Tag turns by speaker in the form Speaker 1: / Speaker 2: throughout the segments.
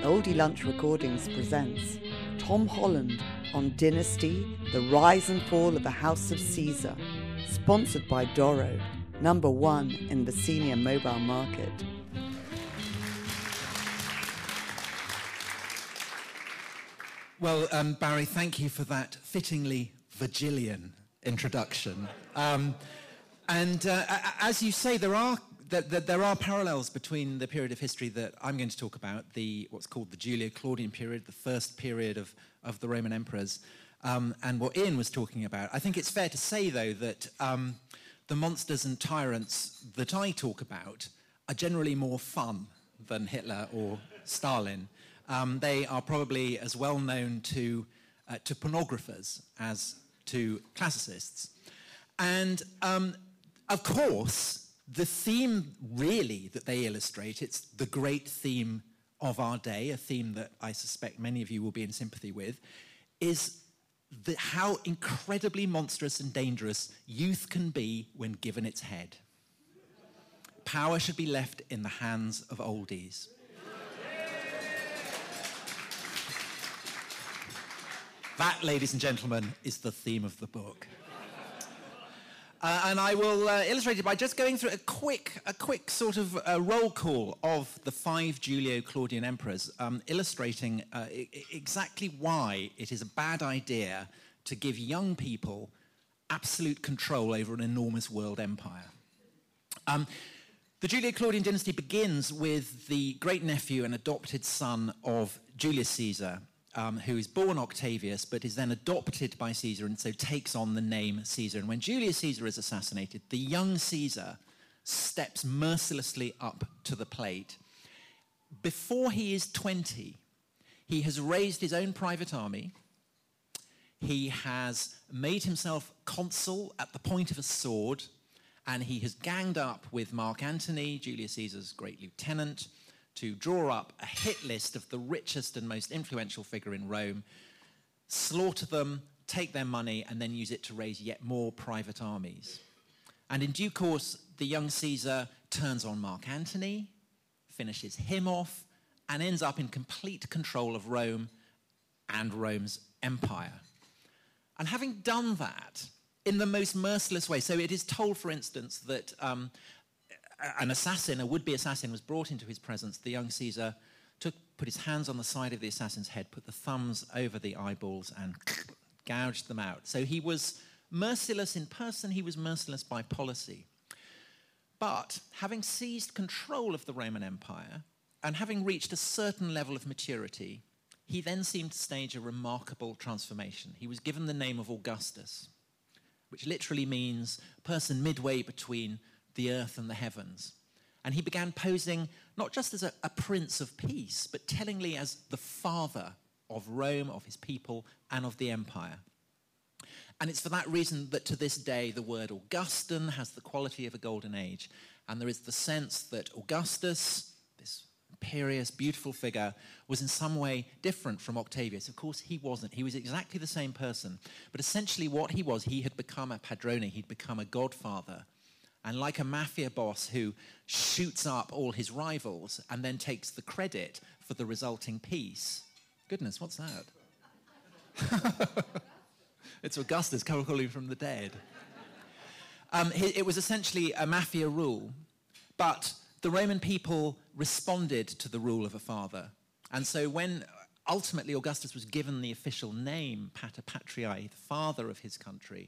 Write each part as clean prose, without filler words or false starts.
Speaker 1: Oldie Lunch Recordings presents Tom Holland on Dynasty, The Rise and Fall of the House of Caesar, sponsored by Doro, #1 in the senior mobile market.
Speaker 2: Well, Barry, thank you for that fittingly Virgilian introduction. As you say, there are parallels between the period of history that I'm going to talk about, what's called the Julio-Claudian period, the first period of the Roman emperors, and what Ian was talking about. I think it's fair to say, though, that the monsters and tyrants that I talk about are generally more fun than Hitler or Stalin. They are probably as well known to pornographers as to classicists. And, of course, the theme really that they illustrate, it's the great theme of our day, a theme that I suspect many of you will be in sympathy with, is how incredibly monstrous and dangerous youth can be when given its head. Power should be left in the hands of oldies. That, ladies and gentlemen, is the theme of the book. And I will illustrate it by just going through a quick sort of roll call of the 5 Julio-Claudian emperors, illustrating exactly why it is a bad idea to give young people absolute control over an enormous world empire. The Julio-Claudian dynasty begins with the great-nephew and adopted son of Julius Caesar, who is born Octavius, but is then adopted by Caesar and so takes on the name Caesar. And when Julius Caesar is assassinated, the young Caesar steps mercilessly up to the plate. Before he is 20, he has raised his own private army. He has made himself consul at the point of a sword, and he has ganged up with Mark Antony, Julius Caesar's great lieutenant, to draw up a hit list of the richest and most influential figure in Rome, slaughter them, take their money, and then use it to raise yet more private armies. And in due course, the young Caesar turns on Mark Antony, finishes him off, and ends up in complete control of Rome and Rome's empire. And having done that in the most merciless way, so it is told, for instance, that an assassin, a would-be assassin, was brought into his presence. The young Caesar put his hands on the side of the assassin's head, put the thumbs over the eyeballs, and gouged them out. So he was merciless in person, he was merciless by policy. But having seized control of the Roman Empire, and having reached a certain level of maturity, he then seemed to stage a remarkable transformation. He was given the name of Augustus, which literally means person midway between the earth and the heavens. And he began posing not just as a prince of peace, but tellingly as the father of Rome, of his people, and of the empire. And it's for that reason that to this day the word Augustan has the quality of a golden age. And there is the sense that Augustus, this imperious, beautiful figure, was in some way different from Octavius. Of course, he wasn't. He was exactly the same person. But essentially what he was, he had become a padrone, he'd become a godfather. And like a mafia boss who shoots up all his rivals and then takes the credit for the resulting peace. Goodness, what's that? It's Augustus calling from the dead. It was essentially a mafia rule, but the Roman people responded to the rule of a father. And so when ultimately Augustus was given the official name, Pater Patriae, the father of his country,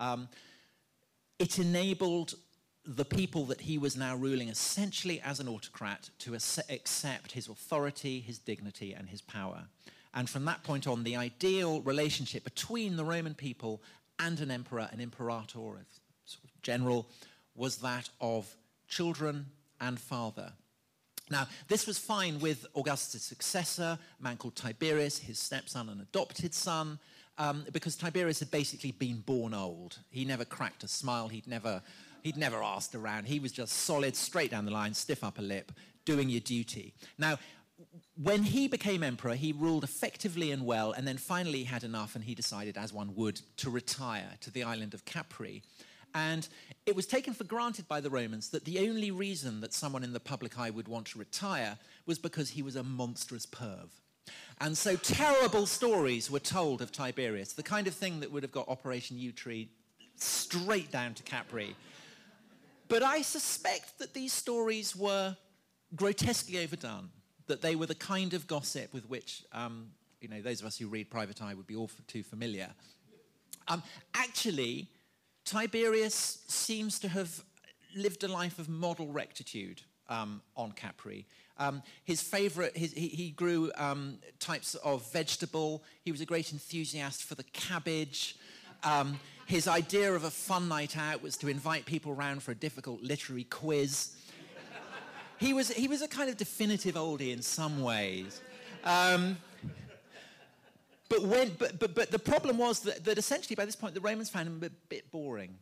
Speaker 2: it enabled the people that he was now ruling essentially as an autocrat to accept his authority, his dignity, and his power. And from that point on, the ideal relationship between the Roman people and an emperor, an imperator, a sort of general, was that of children and father. Now, this was fine with Augustus' successor, a man called Tiberius, his stepson and adopted son, because Tiberius had basically been born old. He never cracked a smile, he'd never asked around. He was just solid, straight down the line, stiff upper lip, doing your duty. Now, when he became emperor, he ruled effectively and well, and then finally he had enough, and he decided, as one would, to retire to the island of Capri. And it was taken for granted by the Romans that the only reason that someone in the public eye would want to retire was because he was a monstrous perv. And so terrible stories were told of Tiberius, the kind of thing that would have got Operation Yewtree straight down to Capri. But I suspect that these stories were grotesquely overdone, that they were the kind of gossip with which, those of us who read Private Eye would be all too familiar. Actually, Tiberius seems to have lived a life of model rectitude on Capri. His favourite, he grew types of vegetable. He was a great enthusiast for the cabbage. His idea of a fun night out was to invite people around for a difficult literary quiz. He was a kind of definitive oldie in some ways. But the problem was that essentially by this point the Romans found him a bit boring.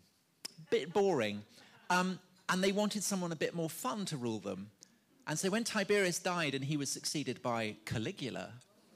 Speaker 2: And they wanted someone a bit more fun to rule them. And so when Tiberius died and he was succeeded by Caligula,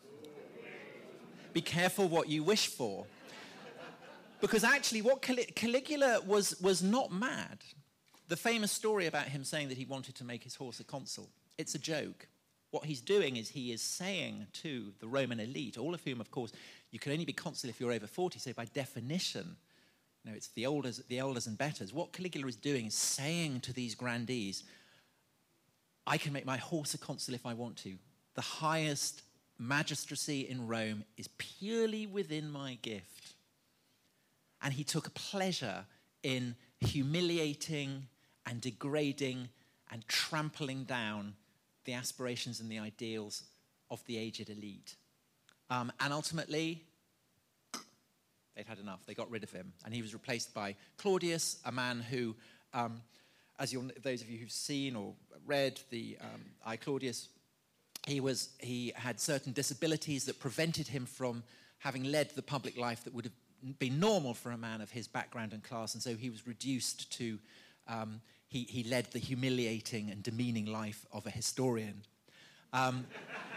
Speaker 2: be careful what you wish for. Because actually what Caligula was not mad. The famous story about him saying that he wanted to make his horse a consul, it's a joke. What he's doing is he is saying to the Roman elite, all of whom, of course, you can only be consul if you're over 40, so by definition, it's the elders and betters. What Caligula is doing is saying to these grandees, I can make my horse a consul if I want to. The highest magistracy in Rome is purely within my gift. And he took a pleasure in humiliating and degrading and trampling down the aspirations and the ideals of the aged elite. And ultimately, they'd had enough. They got rid of him. And he was replaced by Claudius, a man who, those of you who've seen or read the I, Claudius, he had certain disabilities that prevented him from having led the public life that would have been normal for a man of his background and class. And so he was reduced to... He led the humiliating and demeaning life of a historian. And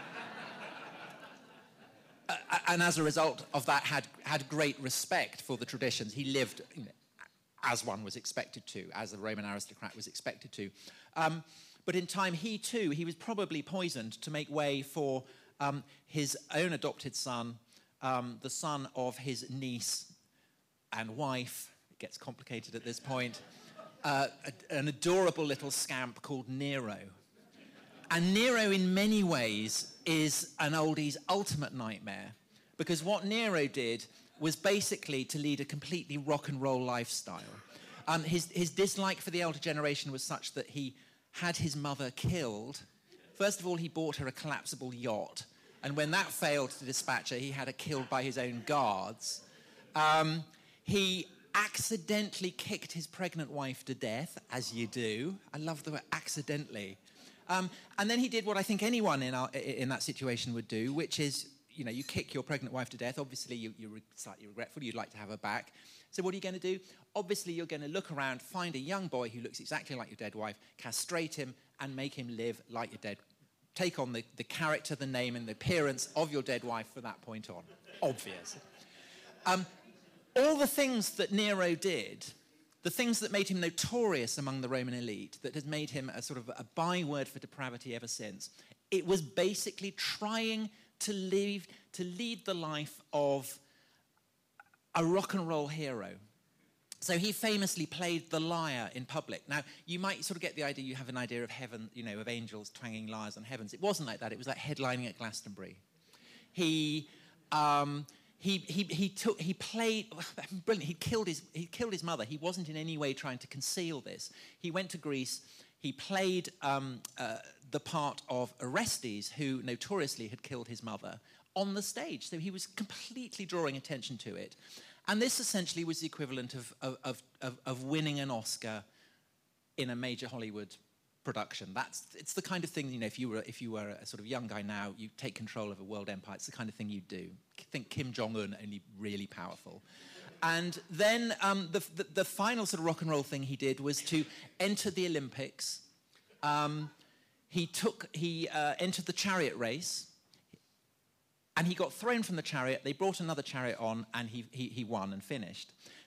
Speaker 2: as a result of that, had great respect for the traditions. He lived as one was expected to, as a Roman aristocrat was expected to. But in time, he was probably poisoned to make way for his own adopted son, the son of his niece and wife. It gets complicated at this point. An adorable little scamp called Nero. And Nero, in many ways, is an oldie's ultimate nightmare, because what Nero did was basically to lead a completely rock and roll lifestyle. His dislike for the elder generation was such that he had his mother killed. First of all, he bought her a collapsible yacht, and when that failed to dispatch her, he had her killed by his own guards. He accidentally kicked his pregnant wife to death, as you do. I love the word accidentally. And then he did what I think anyone in that situation would do, which is, you kick your pregnant wife to death. Obviously, you're slightly regretful. You'd like to have her back. So what are you going to do? Obviously, you're going to look around, find a young boy who looks exactly like your dead wife, castrate him, and make him live like your dead. Take on the character, the name, and the appearance of your dead wife from that point on. Obvious. All the things that Nero did, the things that made him notorious among the Roman elite, that has made him a sort of a byword for depravity ever since, it was basically trying to lead the life of a rock and roll hero. So he famously played the lyre in public. Now, you might sort of get the idea, you have an idea of heaven, of angels twanging lyres on heavens. It wasn't like that. It was like headlining at Glastonbury. He played brilliant. He killed his mother. He wasn't in any way trying to conceal this. He went to Greece. He played the part of Orestes, who notoriously had killed his mother, on the stage. So he was completely drawing attention to it. And this essentially was the equivalent of winning an Oscar in a major Hollywood production. It's the kind of thing, if you were a sort of young guy now, you take control of a world empire, it's the kind of thing you do. Think Kim Jong-un, only really powerful. And then the final sort of rock and roll thing he did was to enter the Olympics. He entered the chariot race, and he got thrown from the chariot. They brought another chariot on, and he won and finished.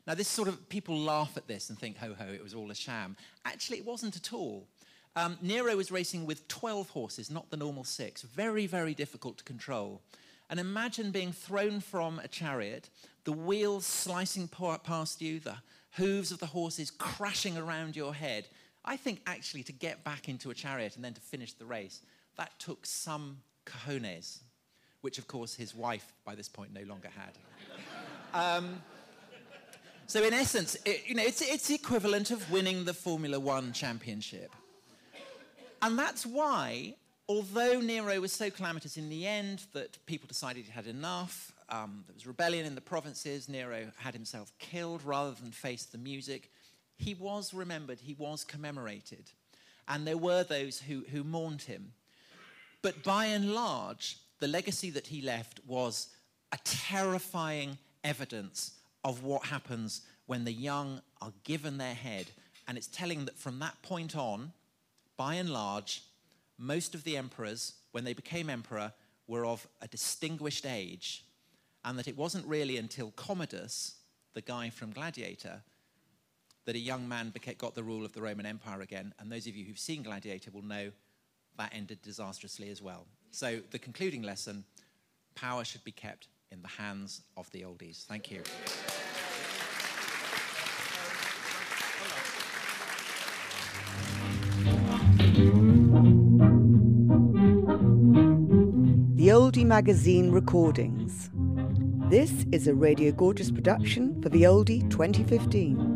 Speaker 2: Now, this sort of, people laugh at this and think, ho, ho, it was all a sham. Actually, it wasn't at all. Nero was racing with 12 horses, not the normal 6. Very, very difficult to control. And imagine being thrown from a chariot, the wheels slicing past you, the hooves of the horses crashing around your head. I think actually to get back into a chariot and then to finish the race, that took some cojones, which of course his wife by this point no longer had. So in essence, it's the equivalent of winning the Formula One championship. And that's why, although Nero was so calamitous in the end that people decided he had enough, there was rebellion in the provinces, Nero had himself killed rather than face the music, he was remembered, he was commemorated. And there were those who mourned him. But by and large, the legacy that he left was a terrifying evidence of what happens when the young are given their head. And it's telling that from that point on, by and large, most of the emperors, when they became emperor, were of a distinguished age, and that it wasn't really until Commodus, the guy from Gladiator, that a young man got the rule of the Roman Empire again. And those of you who've seen Gladiator will know that ended disastrously as well. So the concluding lesson, power should be kept in the hands of the oldies. Thank you.
Speaker 1: The Oldie Magazine Recordings. This is a Radio Gorgeous production for The Oldie 2015.